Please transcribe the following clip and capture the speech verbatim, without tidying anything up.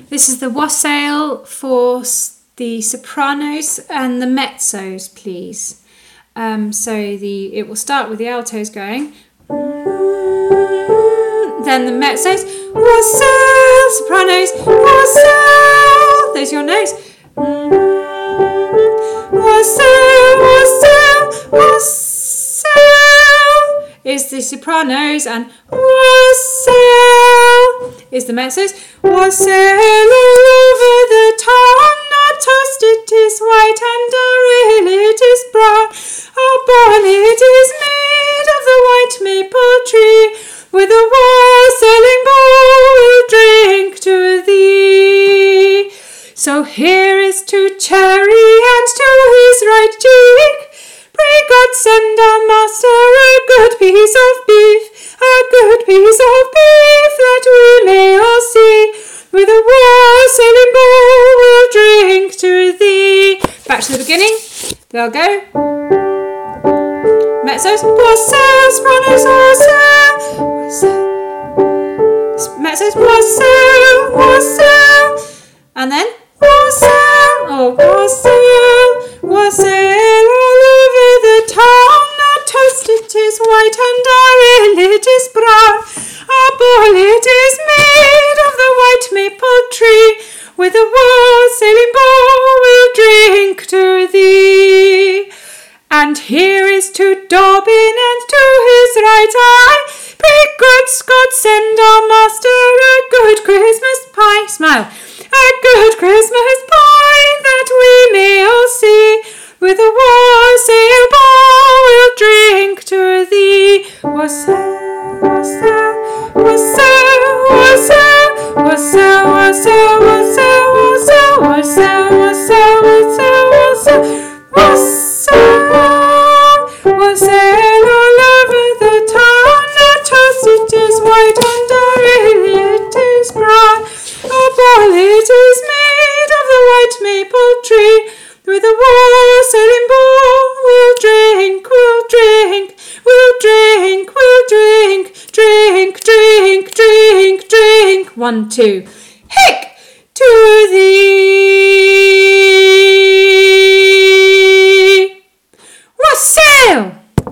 This is the wassail for the sopranos and the mezzos, please. Um, so the it will start with the altos going, then the mezzos, wassail, sopranos, wassail. There's your notes. Wassail, wassail, wassail is the sopranos, and wassail is the mezzos. Wassail all over the town, not toast it is white and a reel it is brown. Our bonnet is made of the white maple tree, with a wassailing bowl we'll drink to thee. So here is to Cherry and to his right cheek. Pray God send our master a good piece of beef, a good piece of beef that we may all see. With a wassailing bowl we'll drink to thee. Back to the beginning. They'll go. Mezzos, wassail, sopranos, wassail, wassail. Mezzos, wassail, wassail. And then wassail, oh wassail, wassail all over the town. Our toast it is white and our ale it is brown. Our bowl it is made of the white maple tree. With a wassailing bowl we'll drink to thee. And here is to Dobbin and to his right eye. Pray good Scott send our master a good Christmas pie. Smile. A good Christmas pie that we may all see. With a wassail bowl we'll drink to thee. Wassail, wassail, wassail, wassail, wassail, wassail, wassail, wassail, wassail, wassail, wassail, wassail, wassail, wassail all over the town. Our toast it is white and our ale it is brown. Our bowl it is made of the white maple tree. With a wassailing bowl we'll drink, we'll drink, we'll drink, we'll drink, drink, drink, drink, drink. One, two. Hick to thee. Wassail!